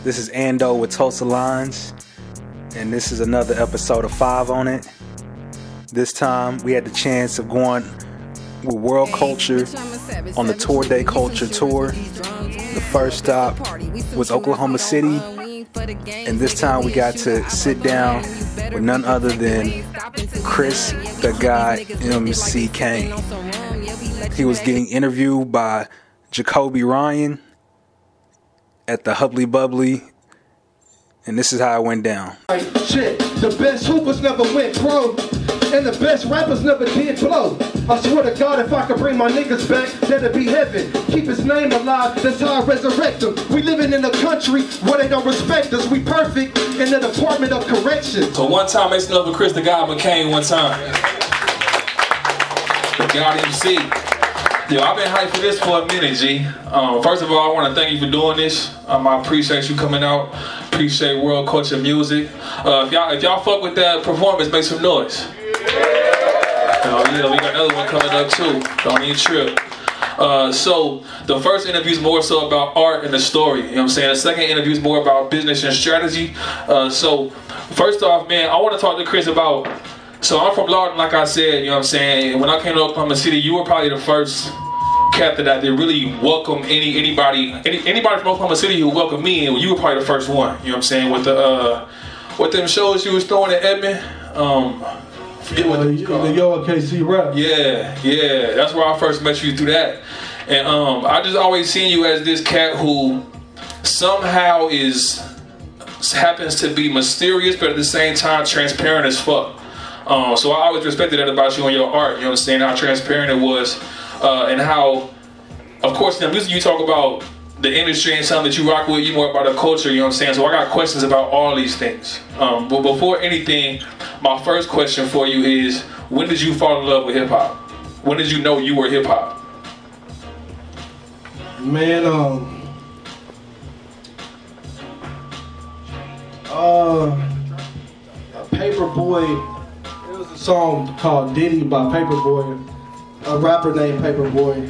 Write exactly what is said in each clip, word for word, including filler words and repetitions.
This is Ando with Tulsa Lines, and this is another episode of Five on It. This time we had the chance of going with World Culture on the Tour Day Culture Tour. The first stop was Oklahoma City, and this time we got to sit down with none other than Chris the Guy M C Kane. He was getting interviewed by Jacoby Ryan at the Hubbly Bubbly, and this is how it went down. Shit, the best hoopers never went pro, and the best rappers never did blow. I swear to God, if I could bring my niggas back, that'd be heaven. Keep his name alive, that's how I resurrect him. We living in a country where they don't respect us. We perfect in the Department of Corrections. So one time, make some love for Chris the Guy McCain one time. The God M C. Yo, I've been hyped for this for a minute, G. Um, first of all, I want to thank you for doing this. Um, I appreciate you coming out. Appreciate World Culture Music. Uh, if y'all if y'all fuck with that performance, make some noise. Oh yeah, we got another one coming up too. Don't even trip. Uh, so the first interview is more so about art and the story. You know what I'm saying? The second interview is more about business and strategy. Uh, so first off, man, I want to talk to Chris about. So I'm from Lawton, like I said, you know what I'm saying? When I came to Oklahoma City, you were probably the first cat that I did really welcome any anybody any, anybody from Oklahoma City who welcomed me, and you were probably the first one, you know what I'm saying? With the uh with them shows you was throwing at Edmond. Um forget what uh, the, the Yo K C rap. Yeah, yeah. That's where I first met you through that. And um I just always seen you as this cat who somehow is happens to be mysterious but at the same time transparent as fuck. Um, so I always respected that about you and your art, you know what I'm saying, how transparent it was, uh, and how, of course, in the music you talk about the industry and something that you rock with, you more about the culture, you know what I'm saying, so I got questions about all these things. Um, but before anything, my first question for you is, when did you fall in love with hip-hop? When did you know you were hip-hop? Man, um, uh, Paperboy. Song called Diddy by Paperboy, a rapper named Paperboy.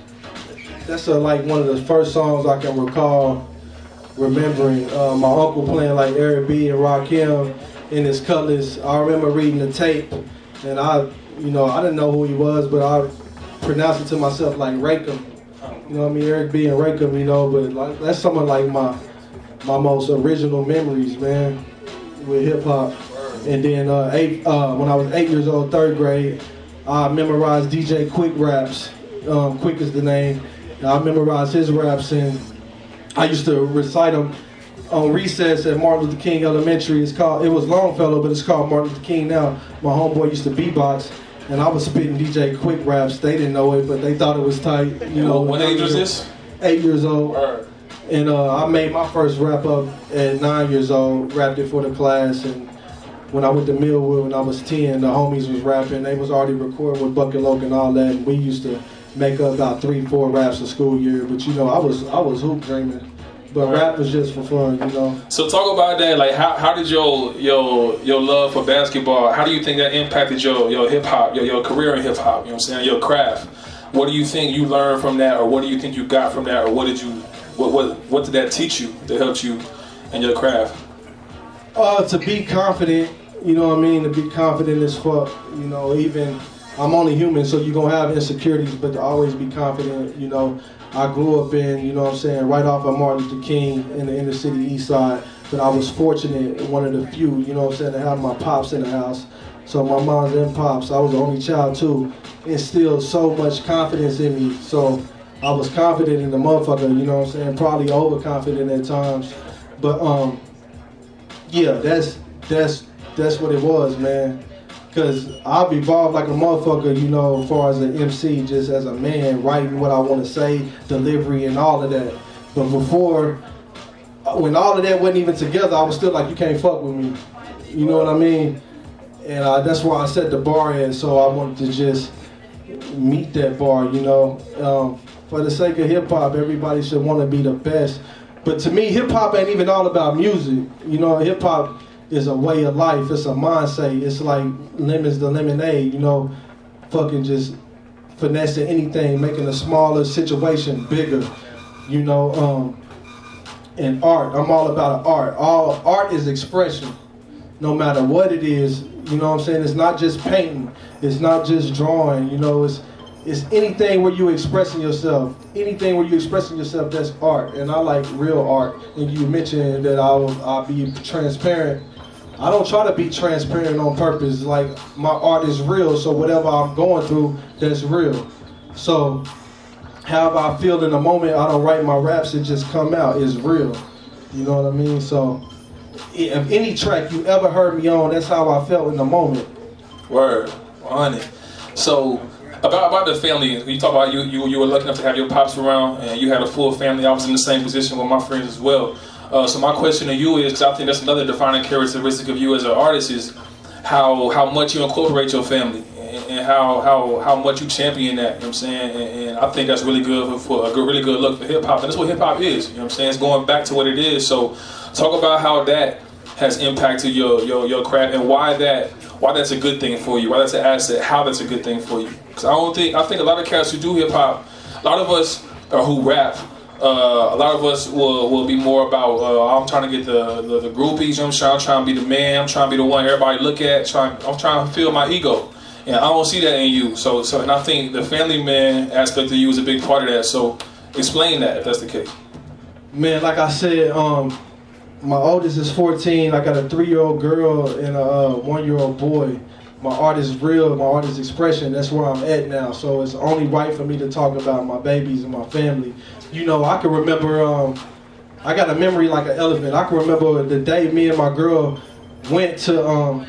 That's a, like one of the first songs I can recall remembering. Uh, my uncle playing like Eric B and Rakim in his Cutlass. I remember reading the tape, and I, you know, I didn't know who he was, but I pronounced it to myself like Rakim. You know what I mean, Eric B and Rakim. You know, but like that's some of like my my most original memories, man, with hip hop. And then uh, eight, uh, when I was eight years old, third grade, I memorized D J Quick raps. Um, Quick is the name. And I memorized his raps, and I used to recite them on recess at Martin Luther King Elementary. It's called. It was Longfellow, but it's called Martin Luther King now. My homeboy used to beatbox, and I was spitting D J Quick raps. They didn't know it, but they thought it was tight. You know. What age was this? Eight years old. Right. And uh, I made my first rap up at nine years old. Rapped it for the class, and when I went to Millwood when I was ten, the homies was rapping. They was already recording with Bucket Loke and all that, and we used to make up about three, four raps a school year. But you know, I was I was hoop dreaming, but rap was just for fun, you know. So talk about that. Like, how, how did your your your love for basketball? How do you think that impacted your your hip hop, your your career in hip hop? You know what I'm saying? Your craft. What do you think you learned from that, or what do you think you got from that, or what did you what what what did that teach you that helped you in your craft? Uh, to be confident. You know what I mean? To be confident as fuck. You know, even I'm only human, so you're gonna have insecurities, but to always be confident. You know, I grew up in, you know what I'm saying, right off of Martin Luther King in the inner city east side, but I was fortunate, one of the few, you know what I'm saying, to have my pops in the house. So my mom's and pops, I was the only child too, instilled so much confidence in me. So I was confident in the motherfucker, you know what I'm saying, probably overconfident at times. But um, yeah, that's that's. That's what it was, man. Cause I've evolved like a motherfucker, you know, as far as an M C, just as a man, writing what I want to say, delivery, and all of that. But before, when all of that wasn't even together, I was still like, you can't fuck with me. You know what I mean? And uh, that's where I set the bar at. So I wanted to just meet that bar, you know. Um, for the sake of hip hop, everybody should want to be the best. But to me, hip hop ain't even all about music. You know, hip hop is a way of life. It's a mindset. It's like lemons to lemonade, you know, fucking just finessing anything, making a smaller situation bigger, you know. Um, and art. I'm all about art. All art is expression, no matter what it is. You know what I'm saying? It's not just painting. It's not just drawing. You know, it's it's anything where you expressing yourself. Anything where you expressing yourself, that's art. And I like real art. And you mentioned that I'll I'll be transparent. I don't try to be transparent on purpose. Like, my art is real, so whatever I'm going through, that's real. So however I feel in the moment, I don't write my raps, it just come out. It's real. You know what I mean? So if any track you ever heard me on, that's how I felt in the moment. Word, one hundred. So about about the family, you talk about you you you were lucky enough to have your pops around, and you had a full family. I was in the same position with my friends as well. Uh, so my question to you is, because I think that's another defining characteristic of you as an artist, is how how much you incorporate your family, and, and how how how much you champion that. You know what I'm saying? And, and I think that's really good for a good, really good look for hip hop, and that's what hip hop is. You know what I'm saying? It's going back to what it is. So talk about how that has impacted your your your craft, and why that why that's a good thing for you, why that's an asset, how that's a good thing for you. Because I don't think I think a lot of cats who do hip hop, a lot of us or who rap. Uh, a lot of us will, will be more about, uh, I'm trying to get the, the, the groupies, I'm trying, I'm trying to be the man, I'm trying to be the one everybody look at, trying, I'm trying to feel my ego. And I don't see that in you. So, so and I think the family man aspect of you is a big part of that. So explain that if that's the case. Man, like I said, um, my oldest is fourteen, I got a three-year-old girl and a uh, one-year-old boy. My art is real, my art is expression, that's where I'm at now. So it's only right for me to talk about my babies and my family. You know, I can remember, um, I got a memory like an elephant. I can remember the day me and my girl went to um,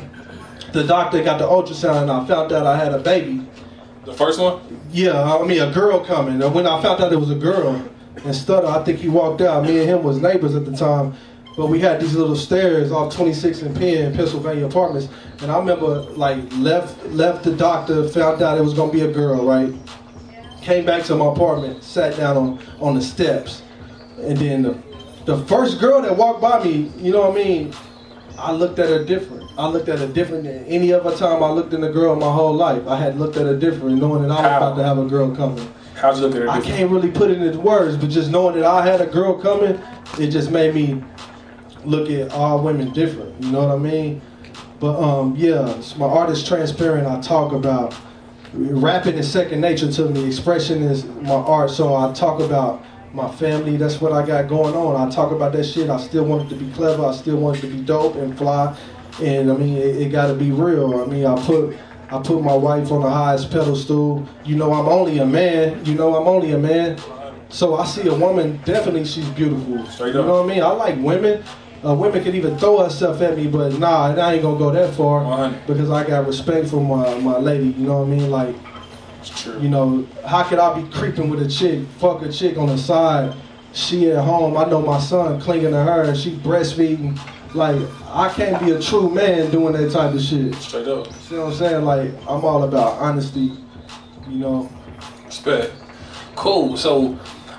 the doctor, got the ultrasound, and I found out I had a baby. The first one? Yeah, I mean a girl coming. And when I found out it was a girl, and Stutter, I think he walked out. Me and him was neighbors at the time. But we had these little stairs off twenty-sixth and Penn, Pennsylvania apartments. And I remember, like, left left the doctor, found out it was going to be a girl, right? Came back to my apartment, sat down on, on the steps. And then the, the first girl that walked by me, you know what I mean? I looked at her different. I looked at her different than any other time I looked in a girl my whole life. I had looked at her different, knowing that I was How? about to have a girl coming. How'd you look at her I different? can't really put it into words, but just knowing that I had a girl coming, it just made me look at all women different, you know what I mean? But um, yeah, so my art is transparent. I talk about, rapping is second nature to me. Expression is my art, so I talk about my family. That's what I got going on. I talk about that shit. I still want it to be clever. I still want it to be dope and fly. And I mean, it, it got to be real. I mean, I put I put my wife on the highest pedestal. You know, I'm only a man. You know, I'm only a man. So I see a woman, definitely she's beautiful. Straight you up. know what I mean? I like women. Uh, women can even throw herself at me, but nah, I ain't gonna go that far one hundred. because I got respect for my, my lady, you know what I mean? Like, It's true. you know, how could I be creeping with a chick, fuck a chick on the side, she at home, I know my son clinging to her and she breastfeeding. Like, I can't be a true man doing that type of shit. Straight up. You see what I'm saying? Like, I'm all about honesty, you know? Respect. Cool. So,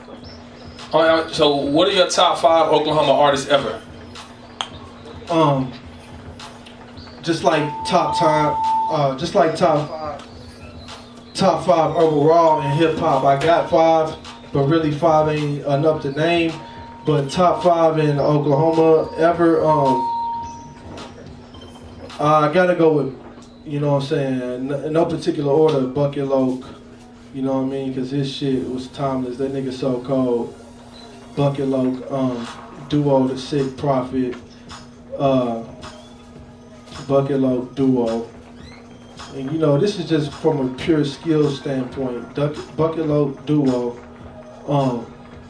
all right, so what are your top five Oklahoma artists ever? Um, just like top time, uh, just like top five, top five overall in hip hop. I got five, but really five ain't enough to name. But top five in Oklahoma ever. Um, I gotta go with, you know what I'm saying, in no particular order. Bucket Loke, you know what I mean, because his shit was timeless. That nigga so cold. Bucket Loke, um, Duo, The Sick Prophet. Uh, Bucket Loke, Duo. And you know, this is just from a pure skill standpoint. Duck, Bucket Loke, Duo. Um,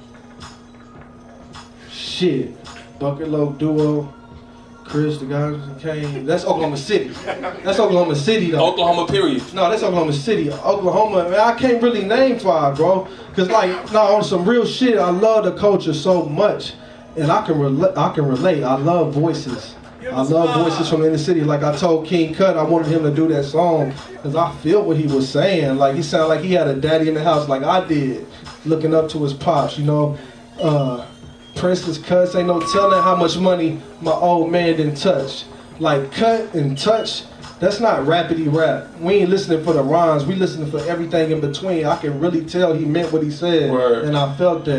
shit. Bucket Loke, Duo. Chris, the guy who came. That's Oklahoma City. That's Oklahoma City, though. Oklahoma, period. No, that's Oklahoma City. Oklahoma, man, I can't really name five, bro. Cause like, no, on some real shit, I love the culture so much. And I can relate. I can relate. I love voices. I love voices from the inner city. Like I told King Cut, I wanted him to do that song because I feel what he was saying. Like he sounded like he had a daddy in the house, like I did, looking up to his pops. You know, uh, Prince's Cuts, ain't no telling how much money my old man didn't touch. Like cut and touch. That's not rapidy rap. We ain't listening for the rhymes. We listening for everything in between. I can really tell he meant what he said, Word. and I felt that.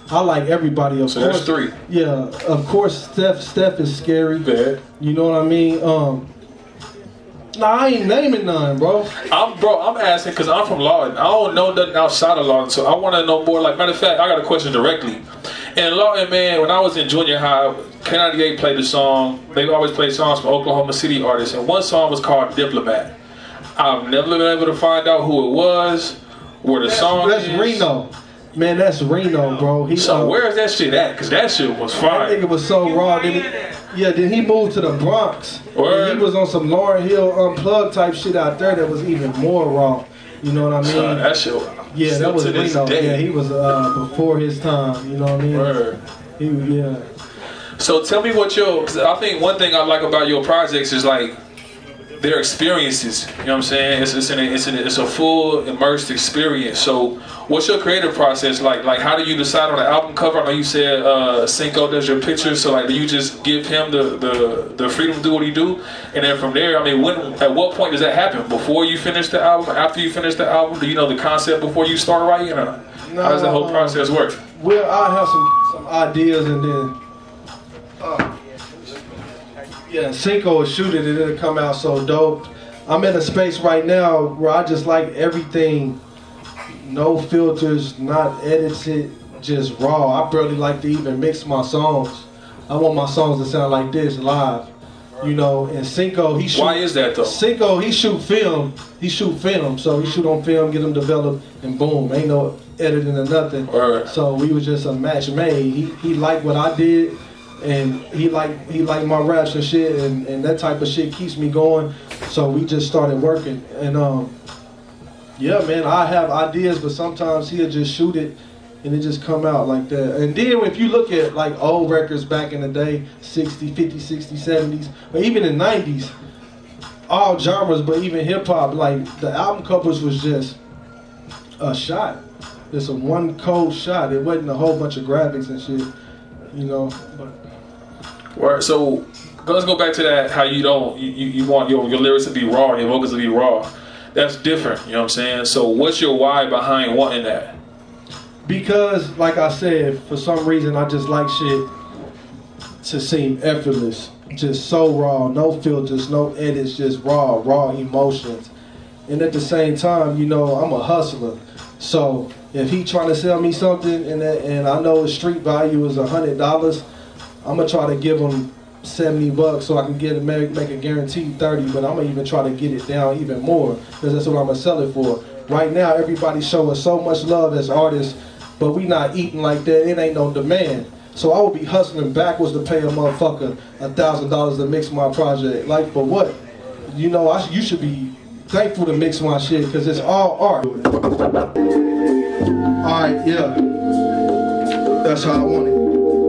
I like everybody. Of so course, that's three. Yeah, of course, Steph. Steph is scary. Bad. You know what I mean? Um, nah, I ain't naming none, bro. I'm bro. I'm asking because I'm from Lawton. I don't know nothing outside of Lawton, so I want to know more. Like matter of fact, I got a question directly. In Lawton, man, when I was in junior high, K ninety-eight played the song. They always play songs from Oklahoma City artists, and one song was called "Diplomat." I've never been able to find out who it was, where the that's, song that's is. That's Reno. Man, that's Reno, bro. He, so uh, where is that shit at? Because that shit was fire. That nigga was so raw. Then he, yeah, then he moved to the Bronx. Word. He was on some Lauryn Hill Unplugged type shit out there that was even more raw. You know what I mean? Son, that shit. Yeah, that was Reno. Day. Yeah, he was uh, before his time. You know what I mean? Word. He, yeah. So tell me what your, because I think one thing I like about your projects is like their experiences. You know what I'm saying? It's it's, an, it's, an, it's a full immersed experience. So what's your creative process like? Like how do you decide on the album cover? I know you said uh, Cinco does your pictures. So like do you just give him the, the, the freedom to do what he do? And then from there, I mean, when at what point does that happen? Before you finish the album? After you finish the album? Do you know the concept before you start writing? Or no, how does that whole process work? Well, I have some, some ideas and then uh, yeah, Cinco will shoot it and it'll come out so dope. I'm in a space right now where I just like everything, no filters, not edited, just raw. I barely like to even mix my songs. I want my songs to sound like this live, you know. And Cinco, he shoot. Why is that though? Cinco, he shoot film. He shoot film, so he shoot on film, get them developed, and boom, ain't no editing or nothing. Right. So we was just a match made. He he liked what I did. And he like he liked my raps and shit, and, and that type of shit keeps me going. So we just started working, and um, yeah, man, I have ideas, but sometimes he'll just shoot it, and it just come out like that. And then if you look at like old records back in the day, sixty, fifty, sixty, seventies, or even in nineties, all genres, but even hip hop, like the album covers was just a shot. It's a one cold shot. It wasn't a whole bunch of graphics and shit, you know. But Word. So let's go back to that. How you don't you, you want your your lyrics to be raw, your vocals to be raw. That's different. You know what I'm saying? So what's your why behind wanting that? Because, like I said, for some reason I just like shit to seem effortless, just so raw, no filters, no edits, just raw, raw emotions. And at the same time, you know, I'm a hustler. So if he trying to sell me something and that, and I know his street value is a hundred dollars, I'm gonna try to give him seventy bucks so I can get it, make, make a guaranteed thirty, but I'm gonna even try to get it down even more because that's what I'm gonna sell it for. Right now, everybody showing so much love as artists, but we not eating like that. It ain't no demand. So I would be hustling backwards to pay a motherfucker a thousand dollars to mix my project. Like for what? You know, I, you should be thankful to mix my shit because it's all art. All right, yeah, that's how I want it.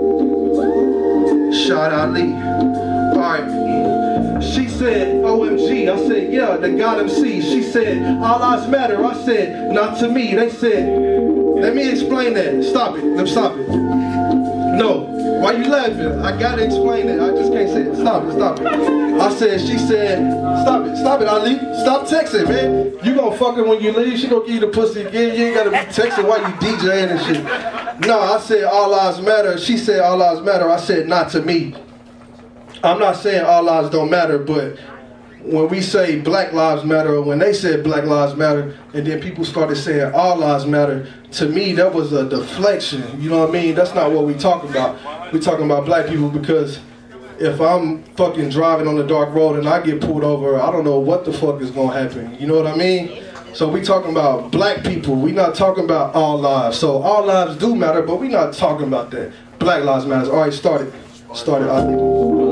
Shot Ali. Alright. She said, O M G. I said, yeah, the God M C. She said, all lives matter. I said, not to me. They said, let me explain that. Stop it. Let me stop it. No. Why you laughing? I gotta explain it. I just can't say it. Stop it. Stop it. I said, she said, stop it. Stop it, Ali. Stop texting, man. You gonna fuck her when you leave. She gonna give you the pussy again. You ain't gotta be texting while you DJing and shit. No, I said all lives matter. She said all lives matter. I said not to me. I'm not saying all lives don't matter, but when we say black lives matter, or when they said black lives matter, and then people started saying all lives matter, to me that was a deflection. You know what I mean? That's not what we talking about. We talking about black people because if I'm fucking driving on the dark road and I get pulled over, I don't know what the fuck is gonna happen. You know what I mean? So we talking about black people. We not talking about all lives. So all lives do matter, but we not talking about that. Black lives matter. All right, started. Started. I think.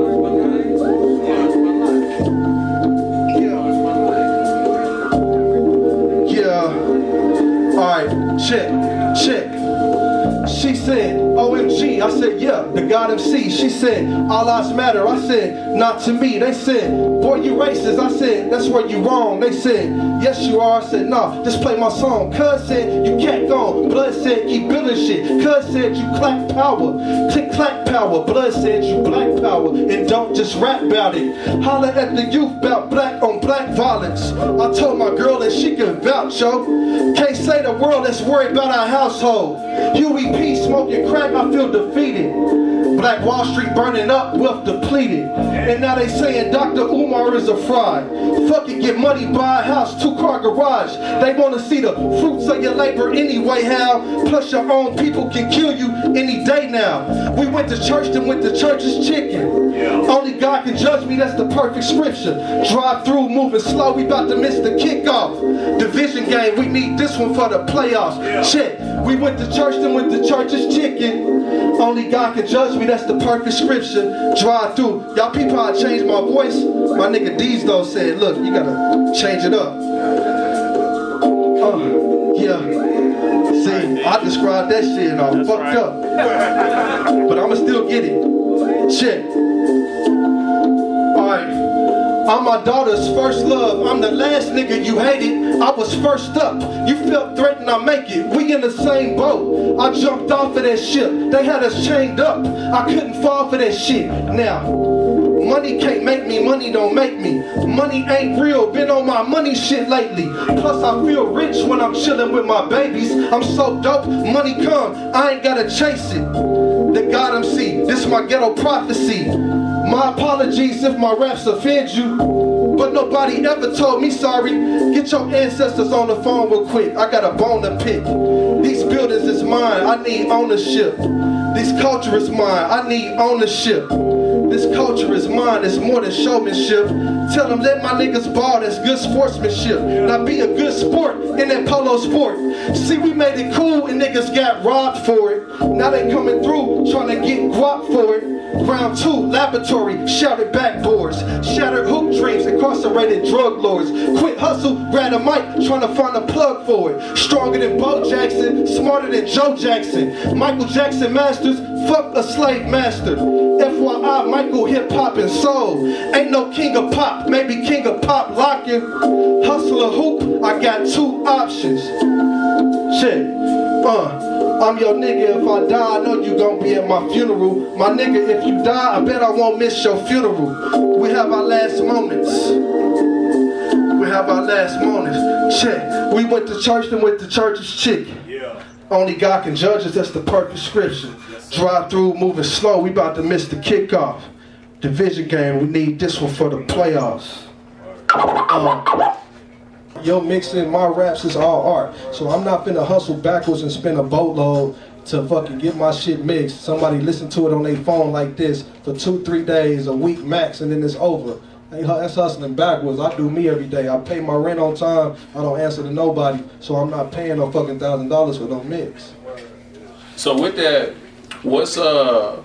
Yeah. Yeah. All right. Check. Check. She said, O M G. I I said, yeah, the God M C. She said, all lives matter. I said, not to me. They said, boy, you racist. I said, that's where you wrong. They said, yes, you are. I said, nah, just play my song. Cuz said, you can't go. Blood said, keep building shit. Cuz said, you clack power. Click clack power. Blood said, you black power. And don't just rap about it. Holler at the youth about black on black violence. I told my girl that she can vouch, yo. Can't say the world that's worried about our household. Huey P smoking crack, I feel defeated. Black Wall Street burning up, wealth depleted. And now they saying Doctor Umar is a fraud. Fuck it, get money, buy a house, two car garage. They want to see the fruits of your labor anyway, how? Plus your own people can kill you any day now. We went to church, then went to church's chicken. Only God can judge me, that's the perfect scripture. Drive through, moving slow, we about to miss the kickoff. Division game, we need this one for the playoffs. Shit, we went to church, then went to church's chicken. Only God can judge me, that's the perfect scripture. Drive through. Y'all people, I changed my voice. My nigga D's though said, look, you gotta change it up. Uh, yeah. See, I described that shit and I'm fucked right. up. But I'ma still get it. Shit. Alright. I'm my daughter's first love. I'm the last nigga you hated. I was first up. You felt threatened, I make it. We in the same boat. I jumped off of that ship. They had us chained up. I couldn't fall for that shit. Now, money can't make me, money don't make me. Money ain't real, been on my money shit lately. Plus I feel rich when I'm chilling with my babies. I'm so dope, money come, I ain't gotta chase it. The God M C, this my ghetto prophecy. My apologies if my raps offend you, but nobody ever told me sorry. Get your ancestors on the phone real quick, I got a bone to pick. These buildings is mine, I need ownership. This culture is mine, I need ownership. This culture is mine, it's more than showmanship. Tell them let my niggas ball, that's good sportsmanship. Now be a good sport in that polo sport. See, we made it cool and niggas got robbed for it. Now they coming through trying to get guap for it. Round two, laboratory, shattered backboards, shattered hoop dreams, incarcerated drug lords. Quit hustle, grab a mic, trying to find a plug for it. Stronger than Bo Jackson, smarter than Joe Jackson. Michael Jackson masters, fuck a slave master. F Y I, Michael hip hop and soul. Ain't no king of pop, maybe king of pop locking. Hustle or hoop, I got two options. Shit, uh. I'm your nigga, if I die, I know you gon' be at my funeral. My nigga, if you die, I bet I won't miss your funeral. We have our last moments. We have our last moments. Check. We went to church and went to church's chicken. Yeah. Only God can judge us, that's the perfect scripture. Yes, drive through, moving slow, we about to miss the kickoff. Division game, we need this one for the playoffs. Um, Yo, mixing my raps is all art, so I'm not finna hustle backwards and spend a boatload to fucking get my shit mixed. Somebody listen to it on their phone like this for two, three days, a week max, and then it's over. Hey, that's hustling backwards. I do me every day. I pay my rent on time. I don't answer to nobody, so I'm not paying no fucking thousand dollars for no mix. So with that, what's uh,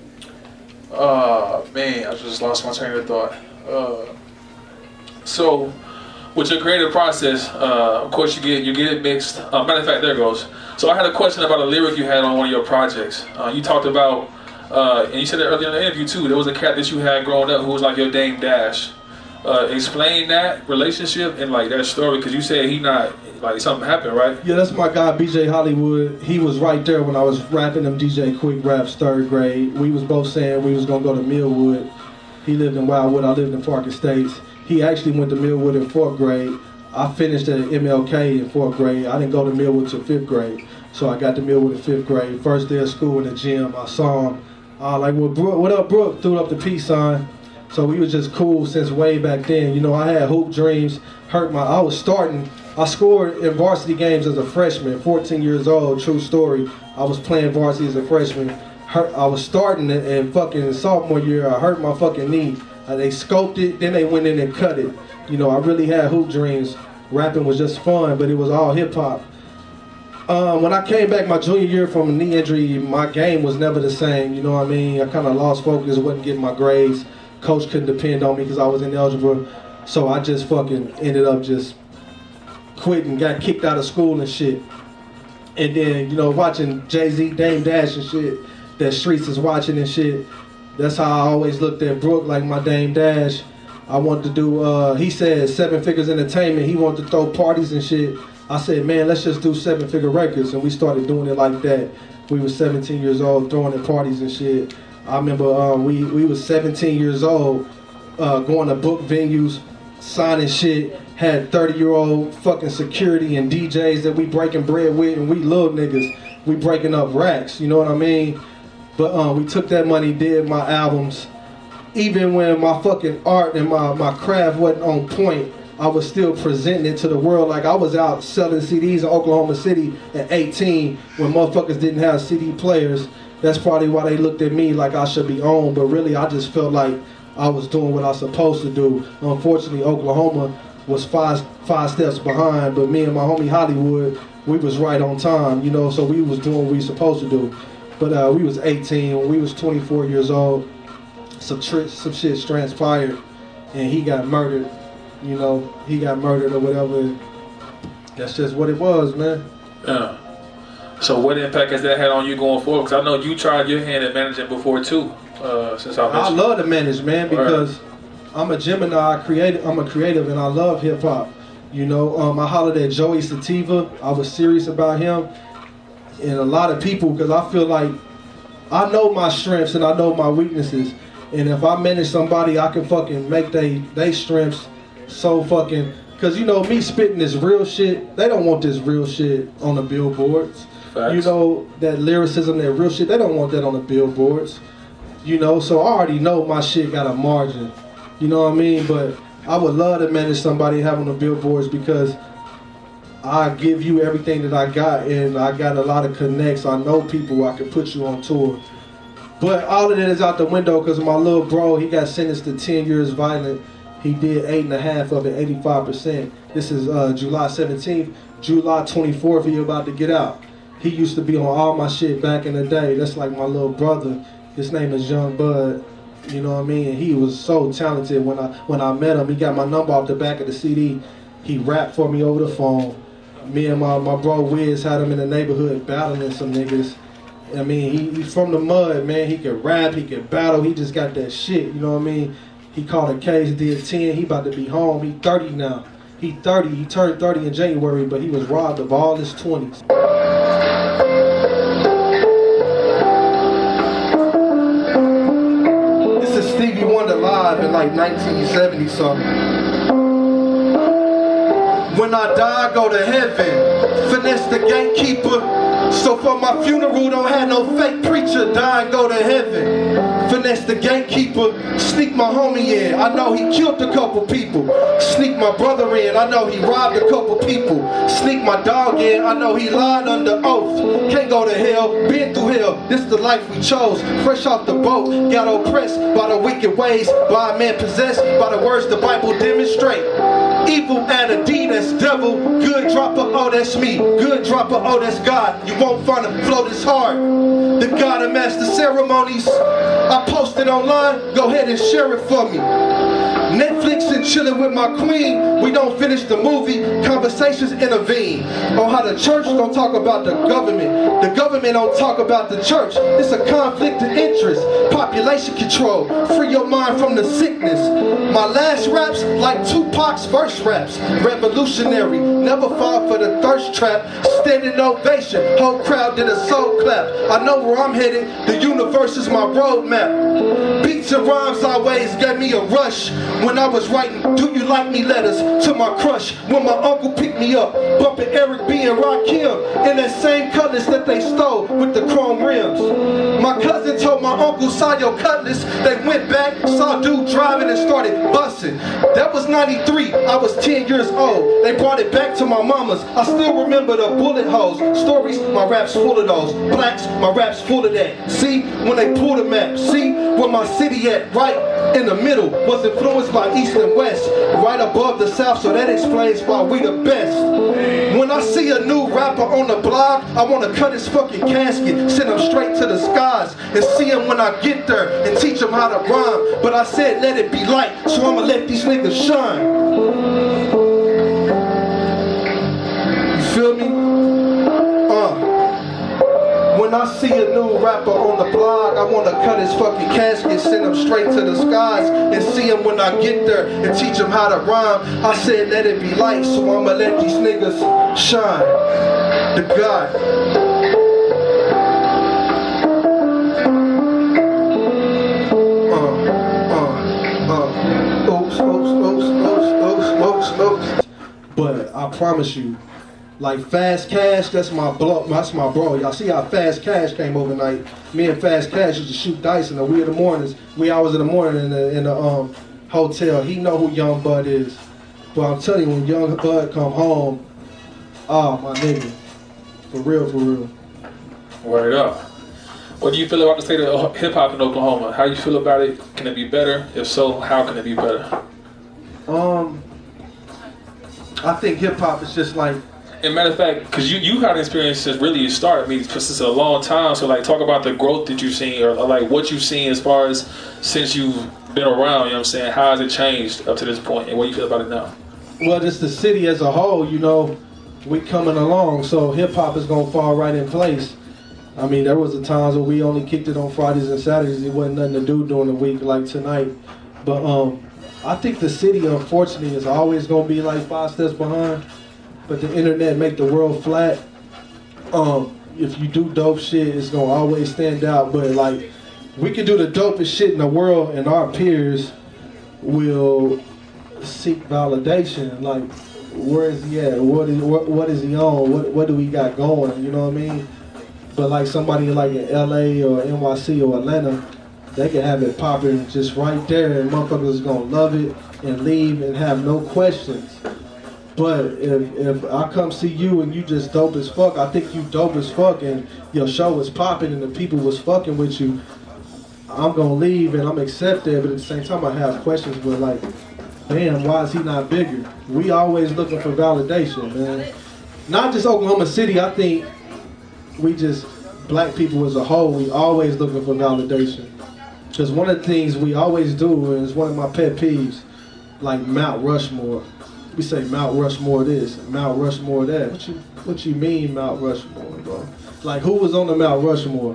uh, man, I just lost my train of thought. Uh, so. With your creative process, uh, of course you get you get it mixed. Uh, matter of fact, there it goes. So I had a question about a lyric you had on one of your projects. Uh, you talked about, uh, and you said it earlier in the interview too, there was a cat that you had growing up who was like your Dame Dash. Uh, explain that relationship and like that story, because you said he not, like something happened, right? Yeah, that's my guy B J Hollywood. He was right there when I was rapping them D J Quick raps third grade. We was both saying we was gonna go to Millwood. He lived in Wildwood, I lived in Park Estates. He actually went to Millwood in fourth grade. I finished at M L K in fourth grade. I didn't go to Millwood till fifth grade. So I got to Millwood in fifth grade. First day of school in the gym, I saw him. Uh, like, well, Brooke, what up, Brooke? Threw up the peace sign. So we was just cool since way back then. You know, I had hoop dreams. Hurt my, I was starting. I scored in varsity games as a freshman, fourteen years old, true story. I was playing varsity as a freshman. Hurt, I was starting in fucking sophomore year. I hurt my fucking knee. Uh, they scoped it, then they went in and cut it. You know, I really had hoop dreams. Rapping was just fun, but it was all hip hop. Um, when I came back my junior year from a knee injury, my game was never the same. You know what I mean? I kind of lost focus, wasn't getting my grades. Coach couldn't depend on me because I was ineligible. So I just fucking ended up just quitting, got kicked out of school and shit. And then, you know, watching Jay-Z, Dame Dash and shit. that streets is watching and shit. That's how I always looked at Brooke, like my Dame Dash. I wanted to do, uh, he said Seven Figures Entertainment. He wanted to throw parties and shit. I said, man, let's just do Seven Figure Records. And we started doing it like that. We were seventeen years old, throwing at parties and shit. I remember um, we, we was seventeen years old, uh, going to book venues, signing shit, had thirty year old fucking security and D Js that we breaking bread with, and we little niggas, we breaking up racks, you know what I mean? But um, we took that money, did my albums. Even when my fucking art and my, my craft wasn't on point, I was still presenting it to the world. Like I was out selling C Ds in Oklahoma City at eighteen when motherfuckers didn't have C D players. That's probably why they looked at me like I should be on, but really I just felt like I was doing what I was supposed to do. Unfortunately, Oklahoma was five five steps behind, but me and my homie Hollywood, we was right on time, you know, so we was doing what we was supposed to do. But uh, we was eighteen, when we was twenty-four years old, some, tri some shit transpired, and he got murdered, you know, he got murdered or whatever. That's just what it was, man. Yeah. So what impact has that had on you going forward? Because I know you tried your hand at managing before too, uh, since I I love to manage, man, because right. I'm a Gemini, creative, I'm a creative, and I love hip hop. You know, um, I hollered at Joey Sativa. I was serious about him, and a lot of people, because I feel like I know my strengths and I know my weaknesses, and if I manage somebody, I can fucking make they they strengths so fucking. Because you know me spitting this real shit, they don't want this real shit on the billboards. Facts. You know, that lyricism, that real shit, they don't want that on the billboards. You know, so I already know my shit got a margin. You know what I mean? But I would love to manage somebody and have on the billboards because I give you everything that I got, and I got a lot of connects. I know people, I can put you on tour. But all of that is out the window because my little bro, he got sentenced to ten years violent. He did eight and a half of it, eighty-five percent. This is uh, July seventeenth. July twenty-fourth, he about to get out. He used to be on all my shit back in the day. That's like my little brother. His name is Young Bud. You know what I mean? He was so talented when I when I met him. He got my number off the back of the C D. He rapped for me over the phone. Me and my, my bro Wiz had him in the neighborhood battling some niggas. I mean, he, he's from the mud, man. He can rap, he can battle. He just got that shit, you know what I mean? He caught a case, did ten. He about to be home. He thirty now. He thirty. He turned thirty in January, but he was robbed of all his twenties. This is Stevie Wonder live in like nineteen seventy something. When I die, I go to heaven. Finesse the gatekeeper. So for my funeral, don't have no fake preacher. Die and go to heaven. Finesse the gatekeeper. Sneak my homie in. I know he killed a couple people. Sneak my brother in. I know he robbed a couple people. Sneak my dog in. I know he lied under oath. Can't go to hell. Been through hell. This the life we chose. Fresh off the boat. Got oppressed by the wicked ways. By a man possessed by the words the Bible demonstrate. Evil and a D, that's devil. Good dropper, oh that's me. Good dropper, oh that's God. You won't find a flow this hard. The God of master ceremonies. I posted online, go ahead and share it for me. Netflix and chilling with my queen. We don't finish the movie, conversations intervene. On how the church don't talk about the government. The government don't talk about the church. It's a conflict of interest. Population control. Free your mind from the sickness. My last raps like Tupac's first raps. Revolutionary, never fall for the thirst trap. Standing ovation, whole crowd did a soul clap. I know where I'm headed, the universe is my roadmap. Beats and rhymes always gave me a rush. When I was writing, do you like me letters to my crush. When my uncle picked me up, bumping Eric B and Rakim in that same colors that they stole with the chrome rims. My cousin told my uncle, saw your cutlass. They went back, saw dude driving and started busting. That was ninety-three, I was ten years old. They brought it back to my mama's. I still remember the bullet holes. Stories, my rap's full of those. Blacks, my rap's full of that. See, when they pull the map, see where my city at, right in the middle, was influenced by East and West, right above the South, so that explains why we the best. When I see a new rapper on the block, I want to cut his fucking casket, send him straight to the skies, and see him when I get there, and teach him how to rhyme. But I said let it be light, so I'ma let these niggas shine. You feel me? Uh. When I see a new rapper on the blog, I wanna cut his fucking casket, send him straight to the skies, and see him when I get there and teach him how to rhyme. I said let it be light, so I'ma let these niggas shine. The God. But I promise you, like Fast Cash, that's my bro, that's my bro. Y'all see how Fast Cash came overnight? Me and Fast Cash used to shoot dice in the wee of the mornings, wee hours in the morning in the in the um hotel. He know who Young Bud is. But I'm telling you, when Young Bud come home, oh my nigga, for real, for real. Word up. What do you feel about the state of hip hop in Oklahoma? How you feel about it? Can it be better? If so, how can it be better? Um. I think hip hop is just like. And matter of fact, because you you had experience since really you started. I mean, since a long time. So like, talk about the growth that you've seen, or, or like what you've seen as far as since you've been around. You know what I'm saying? How has it changed up to this point, and what do you feel about it now? Well, just the city as a whole. You know, we coming along, so hip hop is gonna fall right in place. I mean, there was a times where we only kicked it on Fridays and Saturdays. It wasn't nothing to do during the week like tonight. But um. I think the city, unfortunately, is always going to be like five steps behind. But the internet make the world flat. Um, if you do dope shit, it's going to always stand out. But like, we can do the dopest shit in the world, and our peers will seek validation. Like, where is he at? What is what, what is he on? What what do we got going? You know what I mean? But like somebody like in L A or N Y C or Atlanta, they can have it popping just right there, and motherfuckers is gonna love it and leave and have no questions. But if if I come see you and you just dope as fuck, I think you dope as fuck, and your show was popping and the people was fucking with you, I'm gonna leave and I'm accepted. But at the same time, I have questions. But like, damn, why is he not bigger? We always looking for validation, man. Not just Oklahoma City. I think we just black people as a whole. We always looking for validation. Because one of the things we always do, and it's one of my pet peeves, like Mount Rushmore. We say Mount Rushmore this, Mount Rushmore that. What you what you mean Mount Rushmore, bro? Like, who was on the Mount Rushmore?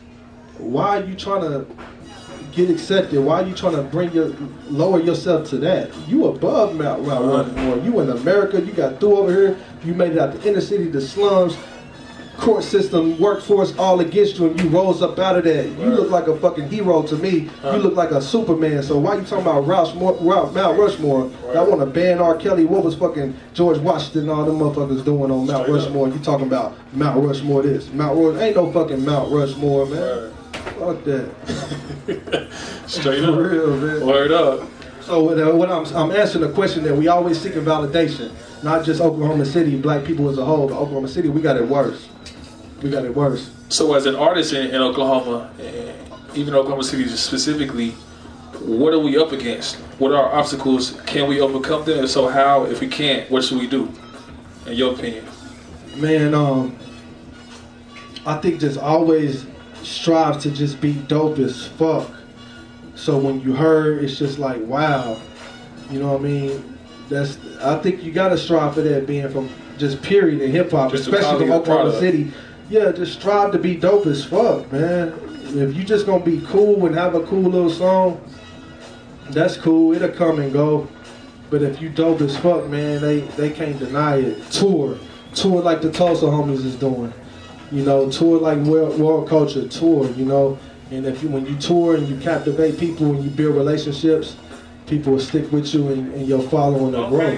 Why are you trying to get accepted? Why are you trying to bring your lower yourself to that? You above Mount Rushmore. You in America. You got through over here. You made it out the inner city, the slums. Court system, workforce, all against you, and you rose up out of that. You look like a fucking hero to me. You look like a Superman. So why you talking about Rushmore, Mount Rushmore? I want to ban R. Kelly. What was fucking George Washington and all them motherfuckers doing on Mount Rushmore? You talking about Mount Rushmore this, Mount Rushmore? Ain't no fucking Mount Rushmore, man. Fuck that. Straight up. For real, man. Word up. So what I'm, I'm answering the question that we always seeking validation. Not just Oklahoma City, black people as a whole, but Oklahoma City, we got it worse. We got it worse. So as an artist in, in Oklahoma, even Oklahoma City specifically, what are we up against? What are our obstacles? Can we overcome them? If so, how? If we can't, what should we do? In your opinion? Man, um, I think just always strive to just be dope as fuck. So when you heard, it's just like, wow. You know what I mean? That's. I think you gotta strive for that, being from just period in hip hop, especially from Oklahoma City. Yeah, just strive to be dope as fuck, man. If you just gonna be cool and have a cool little song, that's cool. It'll come and go. But if you dope as fuck, man, they they can't deny it. Tour, tour like the Tulsa homies is doing. You know, tour like world, world culture. Tour, you know. And if you when you tour and you captivate people and you build relationships, people will stick with you and, and your following will grow.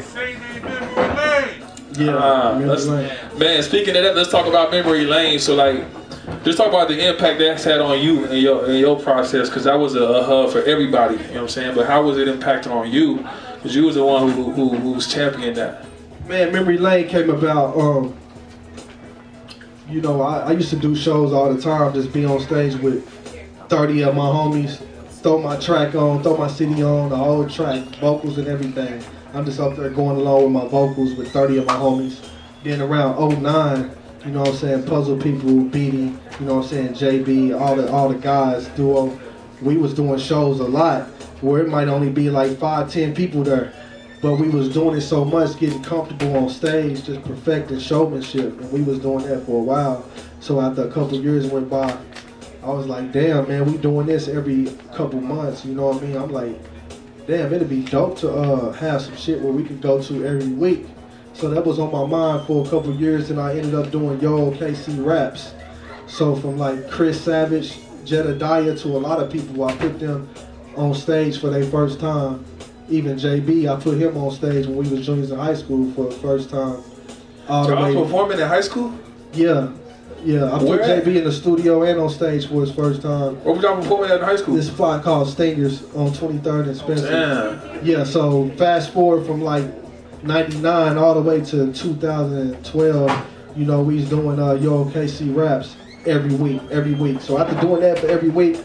Yeah, uh, let's, man, speaking of that, let's talk about Memory Lane. So like, just talk about the impact that's had on you and your in your process, because that was a, a hub for everybody, you know what I'm saying? But how was it impacting on you? Because you was the one who, who, who was championing that. Man, Memory Lane came about, um, you know, I, I used to do shows all the time, just be on stage with thirty of my homies, throw my track on, throw my city on, the whole track, vocals and everything. I'm just up there going along with my vocals with thirty of my homies. Then around oh nine, you know what I'm saying, Puzzle People, Beatty, you know what I'm saying, J B, all the all the guys, duo, we was doing shows a lot where it might only be like five, ten people there. but we was doing it so much, getting comfortable on stage, just perfecting showmanship, and we was doing that for a while. So after a couple years went by, I was like, damn, man, we doing this every couple months, you know what I mean? I'm like, damn, it'd be dope to uh, have some shit where we could go to every week. So that was on my mind for a couple years, and I ended up doing Yo K C Raps. So from like Chris Savage, Jedediah, to a lot of people, I put them on stage for their first time. Even J B, I put him on stage when we was juniors in high school for the first time. All so I was performing in high school? Yeah. Yeah, I put J B in the studio and on stage for his first time. Where was y'all performing at in high school? This spot called Stingers on twenty-third and Spencer. Damn. Yeah, so fast forward from like ninety-nine all the way to two thousand twelve, you know, we was doing uh, Yo K C Raps every week, every week. So after doing that for every week,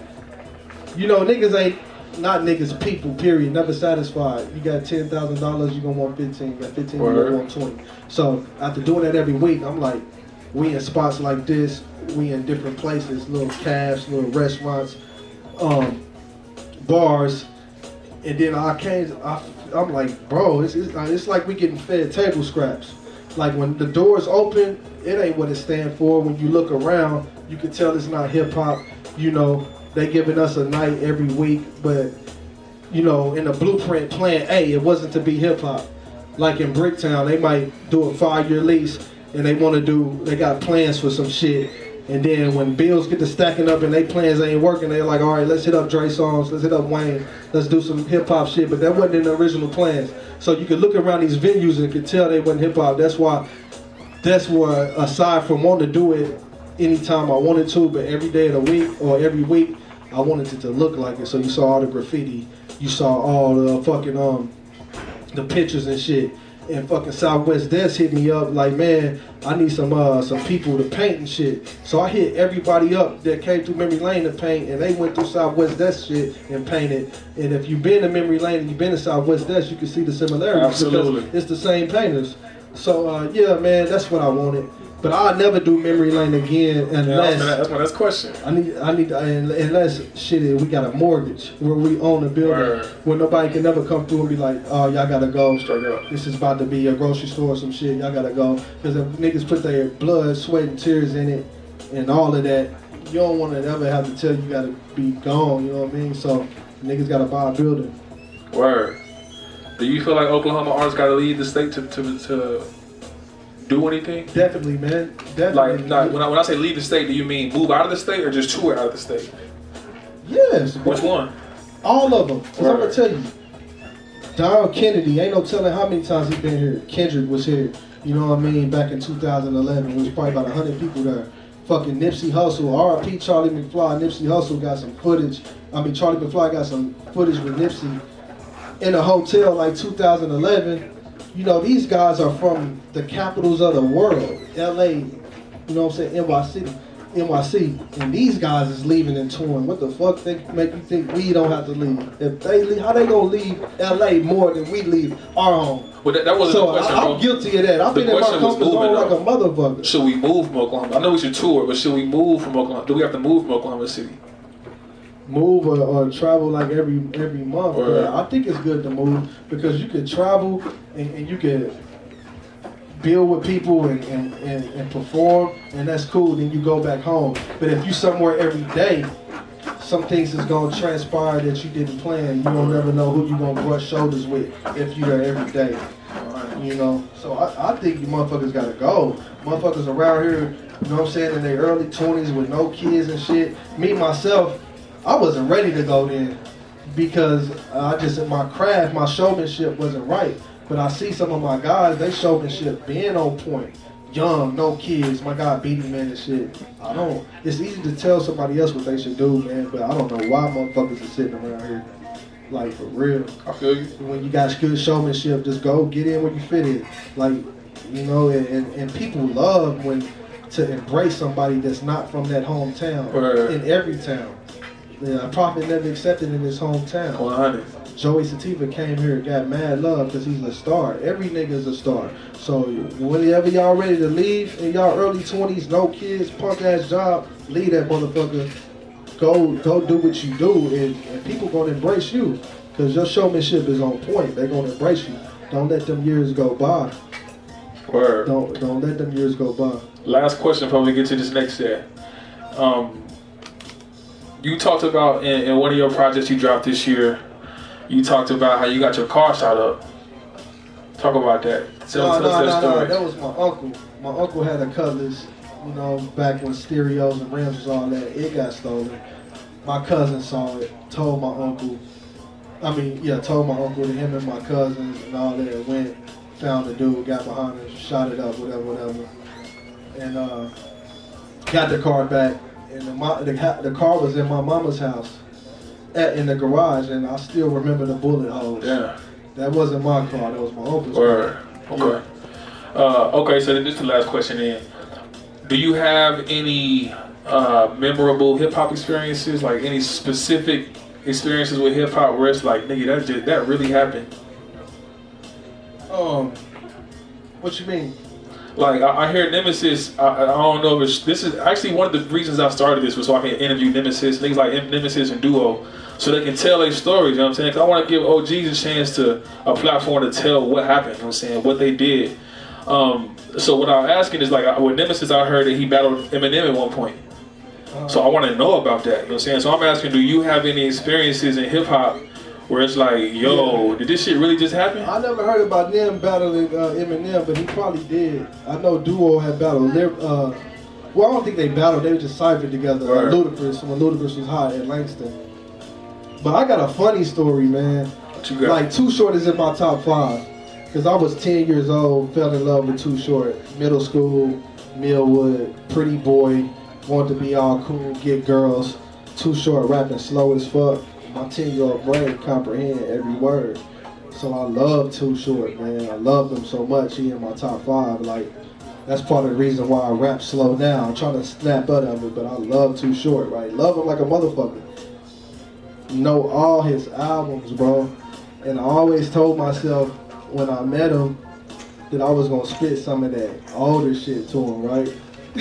you know, niggas ain't, not niggas, people, period, never satisfied. You got ten thousand dollars, you gonna want fifteen, you got fifteen, you gonna want twenty. So after doing that every week, I'm like, we in spots like this, we in different places, little cabs, little restaurants, um, bars, and then I came, I, I'm like, bro, it's, it's, it's like we getting fed table scraps. Like when the doors open, it ain't what it stand for. When you look around, you can tell it's not hip hop. You know, they giving us a night every week, but you know, in the blueprint plan A, it wasn't to be hip hop. Like in Bricktown, they might do a five year lease, and they want to do, they got plans for some shit. And then when bills get to stacking up and they plans ain't working, they're like, all right, let's hit up Dre songs, let's hit up Wayne, let's do some hip hop shit. But that wasn't in the original plans. So you could look around these venues and could tell they wasn't hip hop. That's why, that's why, aside from wanting to do it anytime I wanted to, but every day of the week or every week, I wanted it to look like it. So you saw all the graffiti, you saw all the fucking, um, the pictures and shit. And fucking Southwest Desk hit me up like, man, I need some uh, some people to paint and shit. So I hit everybody up that came through Memory Lane to paint, and they went through Southwest Desk shit and painted. And if you've been to Memory Lane and you've been to Southwest Desk, you can see the similarities. Absolutely. Because it's the same painters. So uh, yeah, man, that's what I wanted. But I'll never do Memory Lane again unless yeah, that's my next question. I need, I need, unless shit, we got a mortgage where we own a building, Word. Where nobody can never come through and be like, oh, y'all gotta go. Straight up. This is about to be a grocery store or some shit. Y'all gotta go. Because if niggas put their blood, sweat, and tears in it, and all of that, you don't want to ever have to tell you gotta be gone. You know what I mean? So niggas gotta buy a building. Word. Do you feel like Oklahoma artists gotta leave the state to to to do anything? Definitely, man. Definitely. Like, like when I when I say leave the state, do you mean move out of the state or just tour out of the state? Yes. Which one? All of them. Because I'm going to tell you, Don Kennedy, ain't no telling how many times he been here. Kendrick was here, you know what I mean, back in two thousand eleven. There was probably about one hundred people there. Fucking Nipsey Hussle, R I P Charlie McFly. Nipsey Hussle got some footage. I mean, Charlie McFly got some footage with Nipsey in a hotel like two thousand eleven. You know, these guys are from the capitals of the world. L A, you know what I'm saying, N Y C, N Y C. And these guys is leaving and touring. What the fuck they make you think we don't have to leave? If they leave, how they gonna leave L A more than we leave our home? Well, that, that wasn't so the question, I, I'm bro. guilty of that. I've The been in my question was comfort zone moving, like a though. motherfucker. Should we move from Oklahoma? I know we should tour, but should we move from Oklahoma? Do we have to move from Oklahoma City? Move or, or travel like every every month. Right. But I think it's good to move because you could travel and, and you could build with people and, and, and, and perform, and that's cool. Then you go back home. But if you somewhere every day, some things is gonna transpire that you didn't plan. You don't never know who you gonna brush shoulders with if you there every day. You know, so I, I think you motherfuckers gotta go. Motherfuckers around here, you know what I'm saying, in their early twenties with no kids and shit. Me myself, I wasn't ready to go then because I just, my craft, my showmanship wasn't right. But I see some of my guys, they showmanship being on point. Young, no kids, my guy Beatty Man and shit. I don't, it's easy to tell somebody else what they should do, man, but I don't know why motherfuckers are sitting around here. Like, for real. I feel you. When you got good showmanship, just go get in where you fit in. Like, you know, and, and, and people love when to embrace somebody that's not from that hometown. Right. In every town. Yeah, Prophet never accepted in his hometown. one hundred. Joey Sativa came here and got mad love because he's a star. Every nigga is a star. So whenever y'all ready to leave in y'all early twenties, no kids, punk ass job, leave that motherfucker. Go go do what you do, and, and people gonna embrace you because your showmanship is on point. They gonna embrace you. don't let them years go by. Word. Don't don't let them years go by. Last question before we get to this next set. Um, you talked about in, in one of your projects you dropped this year, you talked about how you got your car shot up. Talk about that. Tell, no, tell no, us that no, story. no, that was my uncle. My uncle had a Cutlass, you know, back when stereos and rims was all that. It got stolen. My cousin saw it, told my uncle. I mean, yeah, told my uncle to him and my cousins and all that. Went, found the dude, got behind him, shot it up, whatever, whatever. And uh, got the car back. And the, the, the car was in my mama's house, at, in the garage, and I still remember the bullet holes. Yeah. That wasn't my car, that was my uncle's Word. car. Okay. Yeah. Uh, okay, so this is the last question then. Do you have any uh, memorable hip-hop experiences, like any specific experiences with hip-hop where it's like, nigga, that, just, that really happened? Um, what you mean? Like, I, I hear Nemesis, I, I don't know if it's, this is actually one of the reasons I started this was so I can interview Nemesis, niggas like Nemesis and Duo, so they can tell their stories, you know what I'm saying? Because I want to give O Gs a chance to, a platform to tell what happened, you know what I'm saying, what they did. Um, so what I'm asking is, like, with Nemesis, I heard that he battled Eminem at one point. Uh, so I want to know about that, you know what I'm saying? So I'm asking, do you have any experiences in hip-hop where it's like, yo, yeah. did this shit really just happen? I never heard about them battling uh, Eminem, but he probably did. I know Duo had battled. Uh, well, I don't think they battled. They were just ciphered together. Right. Uh, Ludacris, when Ludacris was hot at Langston. But I got a funny story, man. What you got? Like, Too Short is in my top five. Because I was ten years old, fell in love with Too Short. Middle school, Millwood, pretty boy, wanted to be all cool, get girls. Too Short rapping slow as fuck. My ten-year-old brain comprehend every word. So I love Too Short, man. I love him so much. He in my top five. Like, that's part of the reason why I rap slow now. I'm trying to snap out of it, but I love Too Short, right? Love him like a motherfucker. Know all his albums, bro. And I always told myself when I met him that I was gonna spit some of that older shit to him, right?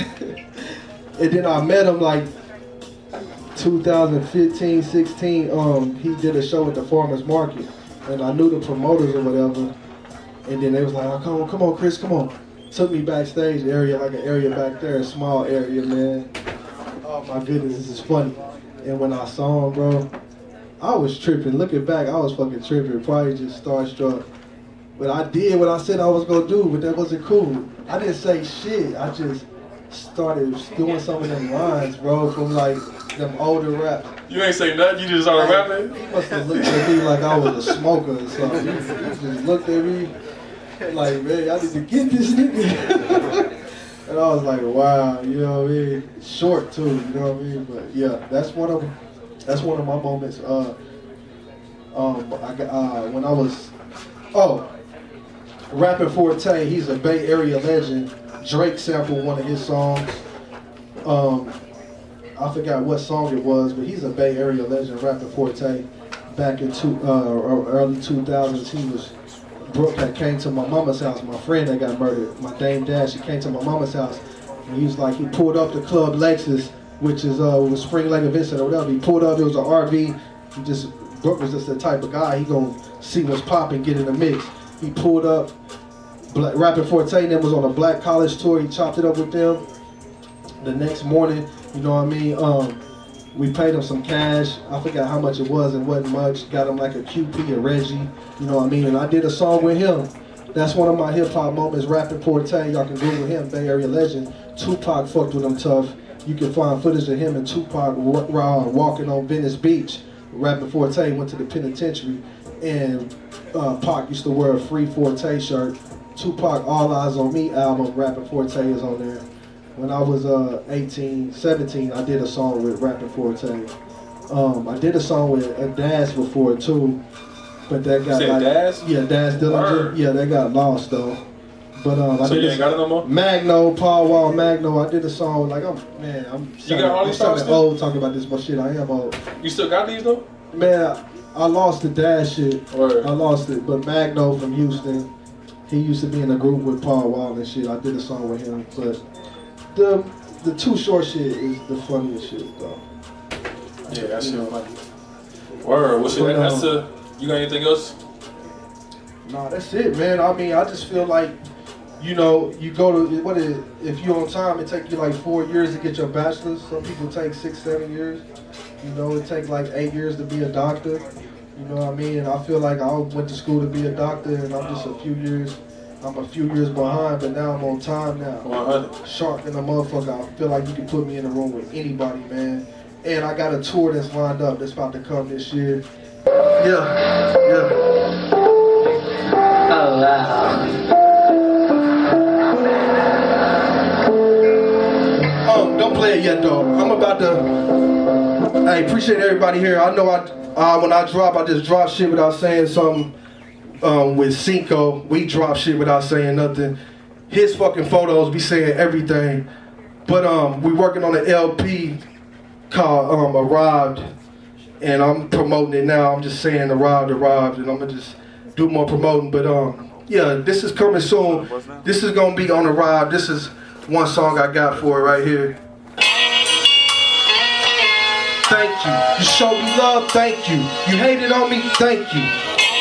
And then I met him like two thousand fifteen, sixteen, um, he did a show at the Farmers Market, and I knew the promoters or whatever, and then they was like, oh, come on, come on, Chris, come on. Took me backstage area, like an area back there, a small area, man. Oh my goodness, this is funny. And when I saw him, bro, I was tripping. Looking back, I was fucking tripping, probably just starstruck. But I did what I said I was gonna do, but that wasn't cool. I didn't say shit, I just started doing some of them lines, bro, from like them older rap. You ain't say nothing, you just started like, rapping? He must have looked at me like I was a smoker or something. He just looked at me like, man, I need to get this nigga. And I was like, wow, you know what I mean? Short too, you know what I mean? But yeah, that's one of that's one of my moments. Uh, um, I got, uh, when I was, oh, Rappin' Forte, he's a Bay Area legend. Drake sampled one of his songs. Um, I forgot what song it was, but he's a Bay Area legend, Rappin' Forte. Back in two, uh, early two thousands, he was, Brooke that came to my mama's house, my friend that got murdered, my Dame Dash, he came to my mama's house, and he was like, he pulled up the Club Lexus, which is, uh, was Spring Lake Vincent or whatever. He pulled up, there was an R V, he just, Brooke was just the type of guy, he gonna see what's poppin', get in the mix. He pulled up, Black, Rappin' Forte, and then was on a Black College tour, he chopped it up with them. The next morning, you know what I mean, um, we paid him some cash. I forgot how much it was, it wasn't much. Got him like a Q P, a Reggie, you know what I mean? And I did a song with him. That's one of my hip hop moments, Rappin' Forte. Y'all can Google him, Bay Area legend. Tupac fucked with him tough. You can find footage of him and Tupac walking on Venice Beach. Rappin' Forte went to the penitentiary, and uh, Pac used to wear a Free Forte shirt. Tupac All Eyes on Me album, Rappin' Forte is on there. When I was uh, eighteen, seventeen, I did a song with Rappin' Forte. Um, I did a song with a Daz before too, but that got like, Daz? Yeah, Daz Dillinger. Yeah, that got lost though. But um, I so did you ain't got it no more? Magno, Paul Wall, Magno. I did a song like I'm man. I'm you got all these songs still? Old talking about this much shit. I am old. You still got these though? Man, I, I lost the Daz shit. Word. I lost it. But Magno from Houston, he used to be in a group with Paul Wall and shit. I did a song with him, but. The the Too Short shit is the funniest shit though. Yeah, that shit funny. Word, what's your, But, that's um, the, you got anything else? Nah, that's it, man. I mean, I just feel like, you know, you go to, what is it, if you're on time, it takes you like four years to get your bachelor's. Some people take six, seven years. You know, it takes like eight years to be a doctor. You know what I mean? And I feel like I went to school to be a doctor, and I'm just a few years, I'm a few years behind, but now I'm on time now. one hundred. Sharp in the motherfucker. I feel like you can put me in a room with anybody, man. And I got a tour that's lined up that's about to come this year. Yeah, yeah. Oh, wow. Um, don't play it yet, though. I'm about to, I appreciate everybody here. I know I, uh, when I drop, I just drop shit without saying something. Um, with Cinco, we drop shit without saying nothing. His fucking photos be saying everything. But um, we working on an L P called um, Arrived, and I'm promoting it now. I'm just saying Arrived, Arrived, and I'm gonna just do more promoting. But um, yeah, this is coming soon. This is gonna be on Arrived. This is one song I got for it right here. Thank you. You showed me love, thank you. You hated on me, thank you.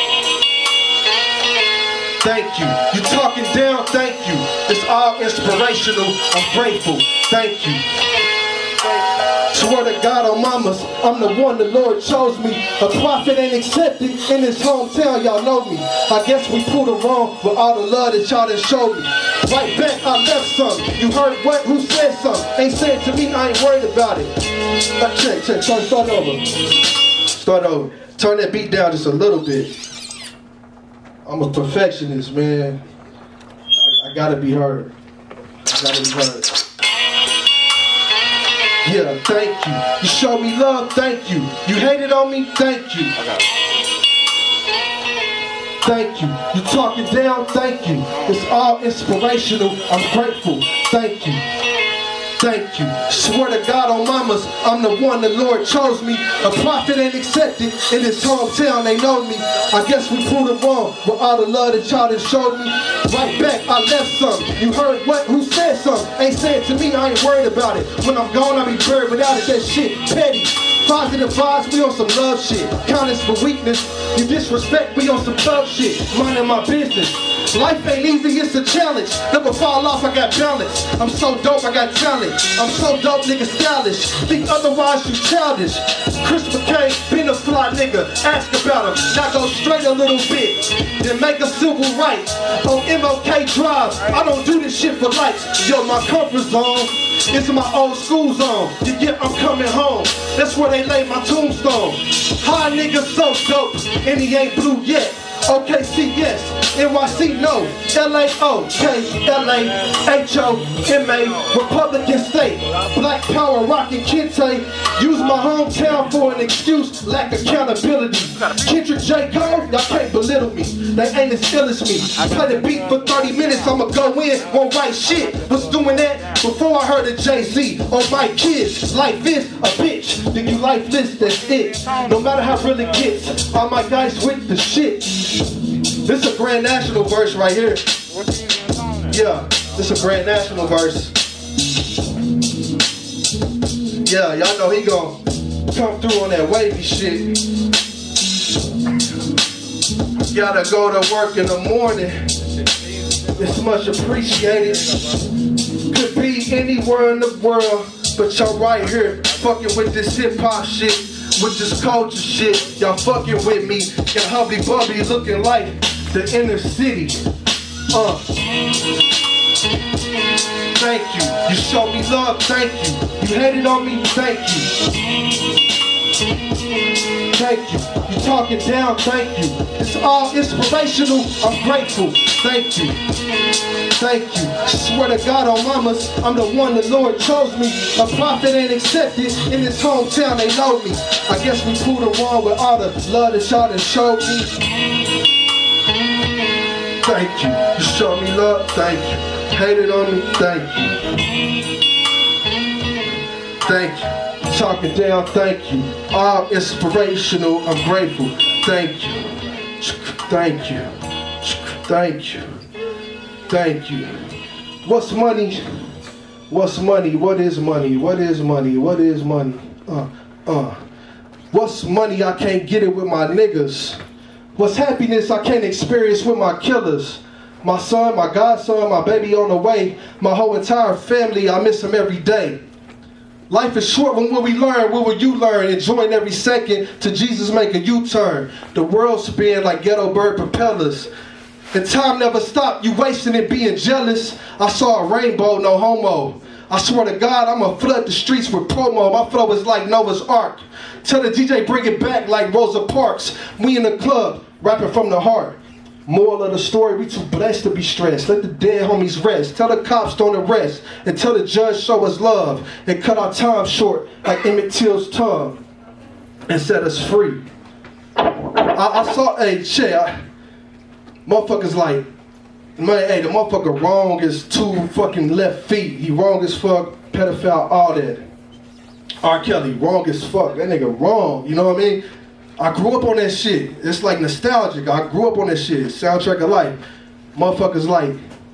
Thank you. You talking down, thank you. It's all inspirational. I'm grateful. Thank you. Swear to God on mamas, I'm the one the Lord chose me. A prophet ain't accepted in his hometown, y'all know me. I guess we pulled him wrong with all the love that y'all done showed me. Right back, I left some. You heard what? Who said something? Ain't said to me, I ain't worried about it. Uh, check, check, start, start over. Start over. Turn that beat down just a little bit. I'm a perfectionist, man. I, I gotta be heard. I gotta be heard. Yeah, thank you. You showed me love, thank you. You hated on me, thank you. Thank you. You talking down, thank you. It's all inspirational. I'm grateful. Thank you. Thank you. Swear to God on mamas, I'm the one the Lord chose me. A prophet ain't accepted in his hometown, they know me. I guess we pulled him wrong with all the love that y'all done showed me. Right back, I left some. You heard what? Who said something? Ain't said to me, I ain't worried about it. When I'm gone, I'll be buried without it. That shit petty. Positive vibes, we on some love shit. Counters for weakness. You disrespect, we on some thug shit. Minding my business. Life ain't easy, it's a challenge. Never fall off, I got balance. I'm so dope, I got talent. I'm so dope, nigga stylish. Think otherwise, you childish. Chris McKay, been a fly nigga. Ask about him, now go straight a little bit. Then make a civil right on M L K Drive. I don't do this shit for likes. Yo, my comfort zone is my old school zone. You get, I'm coming home. That's where they lay my tombstone. High nigga so dope, and he ain't blue yet. O K C yes, N Y C no, L A O K, L A H O M A, Republican state, Black Power rockin' Kente, use my hometown for an excuse, lack accountability. Kendrick J. Cole, y'all can't belittle me, they ain't as ill as me. I play the beat for thirty minutes, I'ma go in, won't write shit. Was doing that before I heard of Jay-Z on my kids. Life is a bitch, then you lifeless, that's it. No matter how real it gets, all my guys with the shit. This is a Grand National verse right here. Yeah, this is a Grand National verse. Yeah, y'all know he gon' come through on that wavy shit. Gotta go to work in the morning. It's much appreciated. Could be anywhere in the world, but y'all right here fucking with this hip hop shit, with this culture shit. Y'all fucking with me. And Hubby Bubby looking like the inner city. Uh. Thank you. You showed me love, thank you. You hated on me, thank you. Thank you. You talking down, thank you. It's all inspirational, I'm grateful. Thank you. Thank you. Swear to God on mamas, I'm the one the Lord chose me. A prophet ain't accepted in his hometown, they know me. I guess we pulled them wrong with all the love that y'all done showed me. Thank you. You showed me love, thank you. Hated on me, thank you. Thank you. Talking down, thank you. All inspirational, I'm grateful. Thank you. Thank you. Thank you. Thank you. What's money? What's money? What is money? What is money? What is money? Uh, uh. What's money? I can't get it with my niggas. What's happiness I can't experience with my killers? My son, my godson, my baby on the way, my whole entire family, I miss them every day. Life is short. When will we learn? When will you learn? Enjoying every second till Jesus make a U-turn. The world spin like ghetto bird propellers. And time never stopped. You wasting it being jealous. I saw a rainbow, no homo. I swear to God, I'ma flood the streets with promo. My flow is like Noah's Ark. Tell the D J bring it back like Rosa Parks. We in the club, rapping from the heart. Moral of the story, we too blessed to be stressed. Let the dead homies rest. Tell the cops don't arrest. And tell the judge show us love. And cut our time short like Emmett Till's tongue. And set us free. I, I saw, hey, shit, I, motherfuckers like, man, hey, the motherfucker wrong is two fucking left feet. He wrong as fuck, pedophile, all that. R. Kelly, wrong as fuck. That nigga wrong, you know what I mean? I grew up on that shit. It's like nostalgic. I grew up on that shit. Soundtrack of life. Motherfuckers like,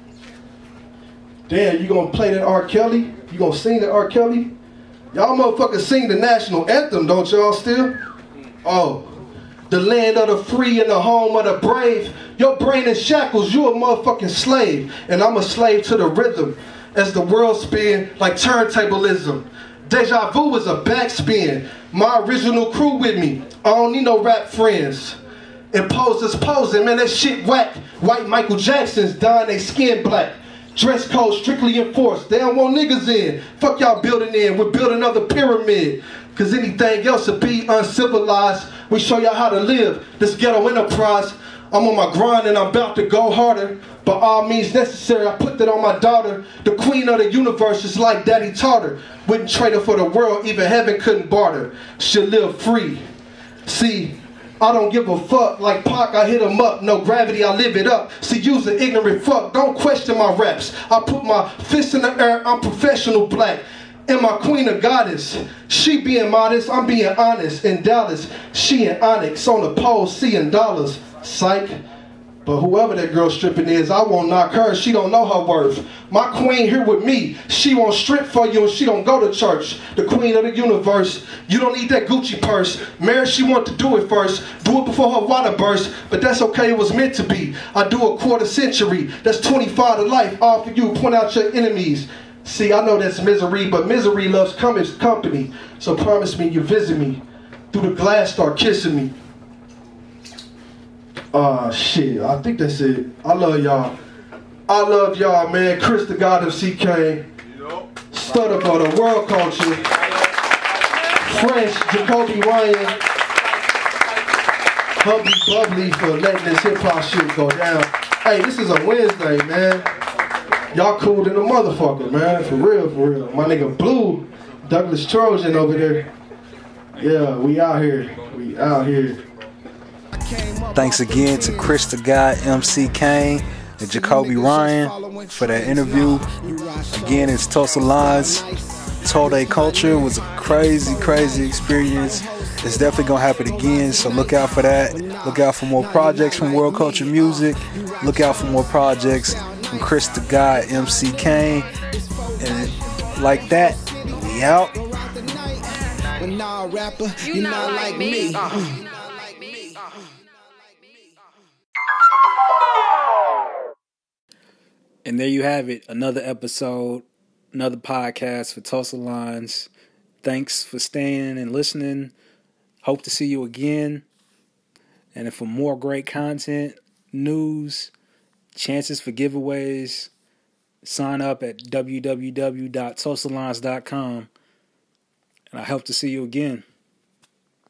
damn, you gonna play that R. Kelly? You gonna sing that R. Kelly? Y'all motherfuckers sing the national anthem, don't y'all still? Oh, the land of the free and the home of the brave. Your brain in shackles, you a motherfucking slave. And I'm a slave to the rhythm. As the world spin like turntablism. Deja vu is a backspin. My original crew with me. I don't need no rap friends. Imposters posing, man, that shit whack. White Michael Jacksons dyeing they skin black. Dress code strictly enforced. They don't want niggas in. Fuck y'all building in. We're building another pyramid. Cause anything else would be uncivilized. We show y'all how to live. This ghetto enterprise. I'm on my grind and I'm about to go harder. By all means necessary, I put that on my daughter. The queen of the universe is like daddy taught her. Wouldn't trade her for the world, even heaven couldn't barter. She'll live free. See, I don't give a fuck. Like Pac, I hit him up. No gravity, I live it up. See, you's an ignorant fuck. Don't question my raps. I put my fist in the air. I'm professional black. And my queen a goddess. She being modest, I'm being honest. In Dallas, she in Onyx. On the pole, seeing dollars. Psych. But whoever that girl stripping is, I won't knock her. She don't know her worth. My queen here with me. She won't strip for you and she don't go to church. The queen of the universe. You don't need that Gucci purse. Marriage, she want to do it first. Do it before her water burst. But that's okay, it was meant to be. I do a quarter century. That's twenty-five to life. All for you. Point out your enemies. See, I know that's misery, but misery loves company. So promise me you visit me. Through the glass, start kissing me. Ah, uh, shit, I think that's it. I love y'all. I love y'all, man. Chris the God of C K. Stutter for the world culture. French, Jacoby Ryan. Hubby Bubbly for letting this hip hop shit go down. Hey, this is a Wednesday, man. Y'all cool than a motherfucker, man. For real, for real. My nigga Blue, Douglas Trojan over there. Yeah, we out here. We out here. Thanks again to Chris the God, M C Kane, and Jacoby Ryan for that interview. Again, it's Tulsa Lines. Tour-Day Culture was a crazy, crazy experience. It's definitely gonna happen again, so look out for that. Look out for more projects from World Culture Music. Look out for more projects from Chris the God, M C Kane. And like that, we out. You not like me. Uh. And there you have it, another episode, another podcast for Tulsa Lines. Thanks for staying and listening. Hope to see you again. And for more great content, news, chances for giveaways, sign up at w w w dot tulsa lines dot com. And I hope to see you again.